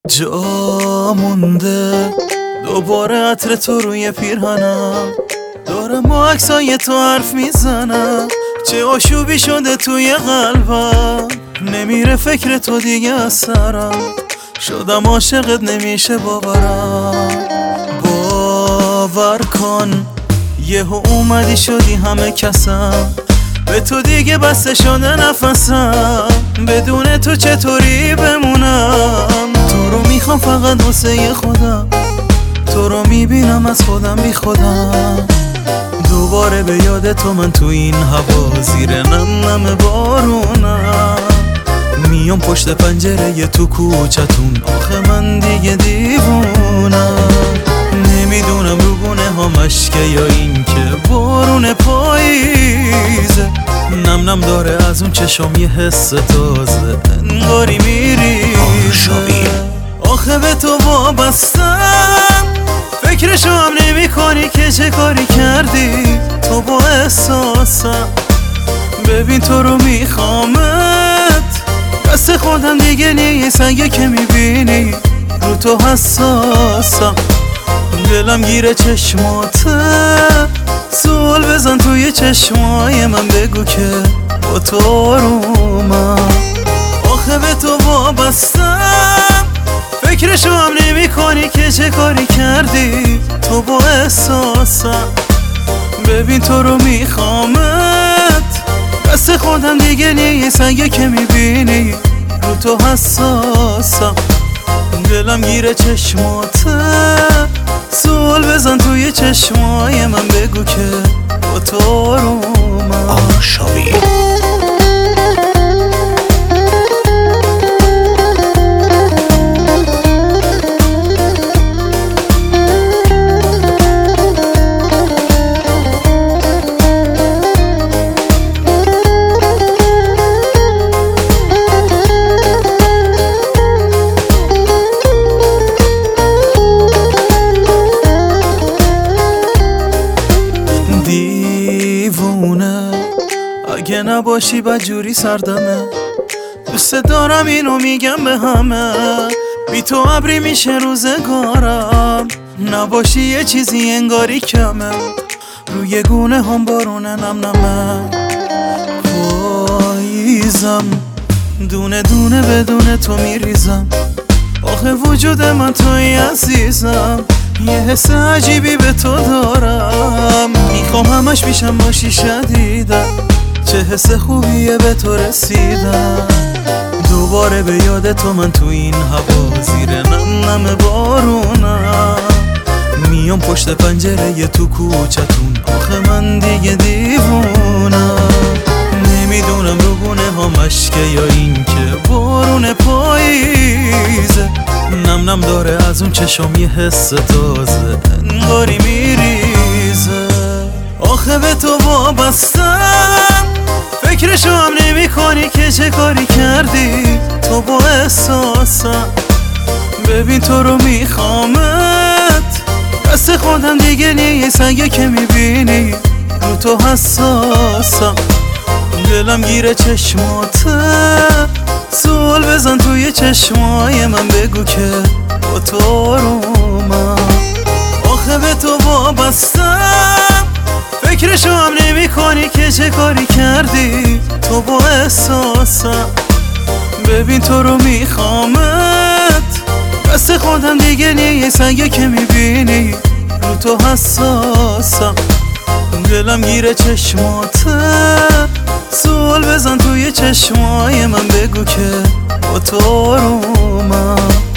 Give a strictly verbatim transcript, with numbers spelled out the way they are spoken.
جا مونده دوباره عطر تو روی پیرهنم، دارم با عکسای تو حرف میزنم. چه آشوبی شده توی قلبم، نمیره فکر تو دیگه از سرم. شدم عاشقت نمیشه باورم. باور کن یهو اومدی شدی همه کسم، به تو دیگه بسته شده نفسم. بدون تو چطوری بمونم؟ تو رو میخوام فقط واسه خودم، تو رو میبینم از خودم بی خودم. دوباره به یاد تو من تو این هوا، زیر نم نم بارونم. میام پشت پنجره تو کوچتون، آخه من دیگه دیوونم. نمیدونم رو گونه ها مشکه یا این که بارون پاییزه. نم نم داره از اون چشم یه حس تازه، انگاری میریزه. آخه به تو وابستم، فکرشو هم نمی کنی که چه کاری کردی تو با احساسم. ببین تو رو میخوامت، دست خودم دیگه نیست. اگه که میبینی رو تو حساسم، دلم گیره چشماته. سوال بزن توی چشمای من، بگو که با تو آرومم. آخه به تو وابستم، فکرشو هم نمی کنی که چه کاری کردی تو با احساسم. ببین تو رو میخوامت، دست خودم دیگه نیست. اگه که میبینی رو تو حساسم، دلم گیره چشماته. سوال بزن توی چشمای من، بگو که با تو آرومم. آشابی دیوونه اگه نباشی بدجوری سردمه. دوست دارم اینو میگم به همه، بی تو ابری میشه روزگارم. نباشی یه چیزی انگاری کمه، روی گونه هم بارونه نم نمه. پاییزم دونه دونه بدون تو میریزم. آخه وجود من توی عزیزم، یه حس عجیبی به تو دارم. میخوام همش پیشم باشی شدیدم، چه حس خوبیه به تو رسیدم. دوباره به یاد تو من تو این هوا، زیر نم نم بارونم. میام پشت پنجره تو کوچتون، آخه من دیگه دیوونم. نمیدونم رو گونه ها مشکه یا این که بارون پاییزه. نم نم داره از اون چشم یه حس تازه، انگاری میریزه. آخه به تو وابستم، فکرشو هم نمی کنی که چه کاری کردی تو با احساسم. ببین تو رو میخوامت، دست خودم دیگه نیست. اگه که میبینی رو تو حساسم، دلم گیره چشماته. سوال بزن توی چشمای من، بگو که با تو آرومم. آخه به تو وابستم، فکرشو هم نمی کنی که چه کاری کردی تو با احساسم. ببین تو رو میخوامت، دست خودم دیگه نیست. اگه که میبینی رو تو حساسم، دلم گیره چشماته. سوال بزن توی چشمای من، بگو که با تو آرومم.